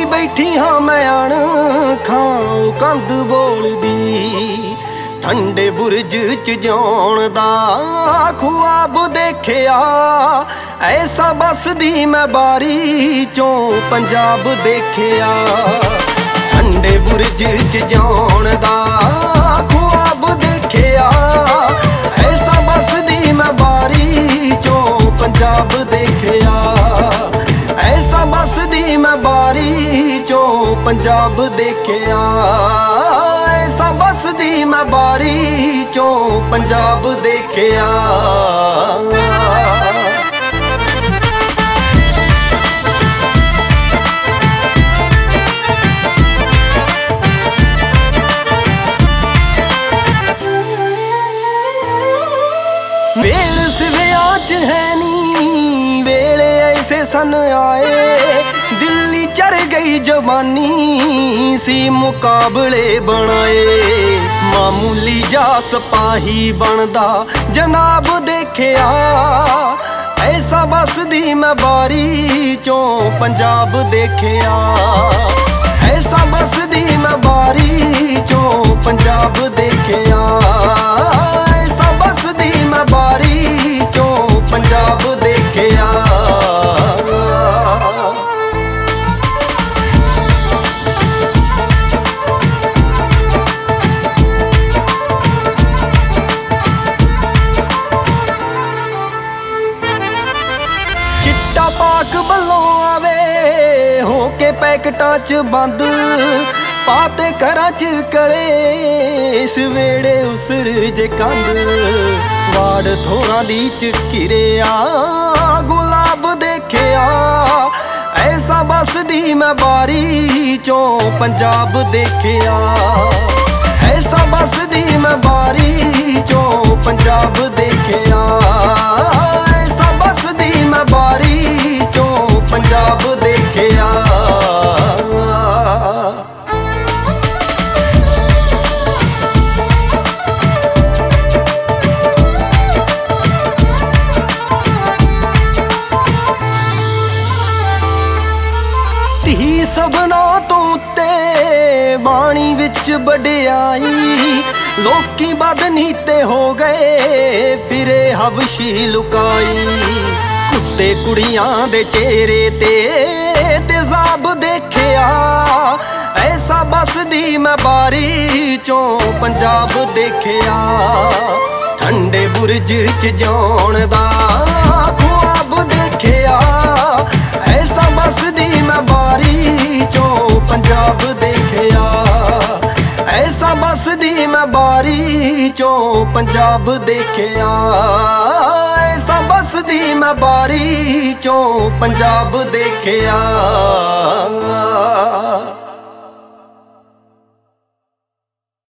बैठी हाँ मैं अणखां कंध बोलदी ठंडे बुरज च जाण दा ख्वाब देखिया ऐसा बसदी मैं बारी चों पंजाब देखिया ठंडे बुरज च जाण दा ख्वाब देखिया ऐसा बसदी मैं बारी चों पंजाब देखिया ऐसा बसदी मैं बारी चों पंजाब देखिया ऐसा बसदी मैं बारी चों पंजाब देखिया वेल सिविया च है नी वेले ऐसे सन आए दिल्ली चढ़ गई जवानी सी मुकाबले बनाए मामूली जा सिपाही बनदा जनाब देखिया ऐसा बसदी मैं बारी चों पंजाब देखिया ऐसा बसदी मैं बारी चों पंजाब देखिया ऐसा बसदी मैं बारी चों पंजाब देखिया चिट्टा पाक बल्लों आवे होके पैकटां च बंद पाते घरां च कलेश वेड़े उसर जे कंध वाड़ थोड़ा दी चिकिरिया गुलाब देखिया ऐसा बसदी मैं बारी चों पंजाब देखिया ऐसा बसदी मैं बारी चों पंजाब देखिया ऐसा बसदी मैं बारी चों पंजाब देखिया धी सबना तो उत्ते बाणी विच वडियाई लोकी बदनीते हो गए फिरे हवशी लुकाई कुत्ते कुड़ियां दे चेहरे ते तेजाब देखिया ऐसा बसदी मैं बारी चों पंजाब देखिया ठंडे बुरज च जाण दा ख्वाब देखिया ऐसा बसदी मैं बारी चों पंजाब देखिया ऐसा बसदी मैं बारी चों पंजाब देखिया ऐसा बसदी मैं बारी चों पंजाब देखिया।